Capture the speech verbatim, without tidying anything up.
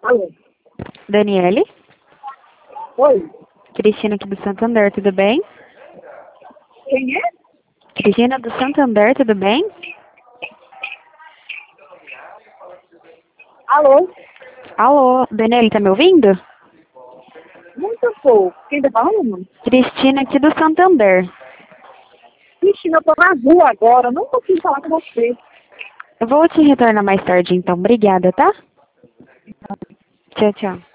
Alô? Daniele? Oi? Cristina aqui do Santander, tudo bem? Quem é? Cristina do Santander, tudo bem? Alô? Alô, Daniele, tá me ouvindo? Muito pouco. Quem tá falando? Cristina aqui do Santander. Cristina, eu tô na rua agora. Eu não consigo falar com você. Eu vou te retornar mais tarde então, obrigada, tá? Tchau, tchau.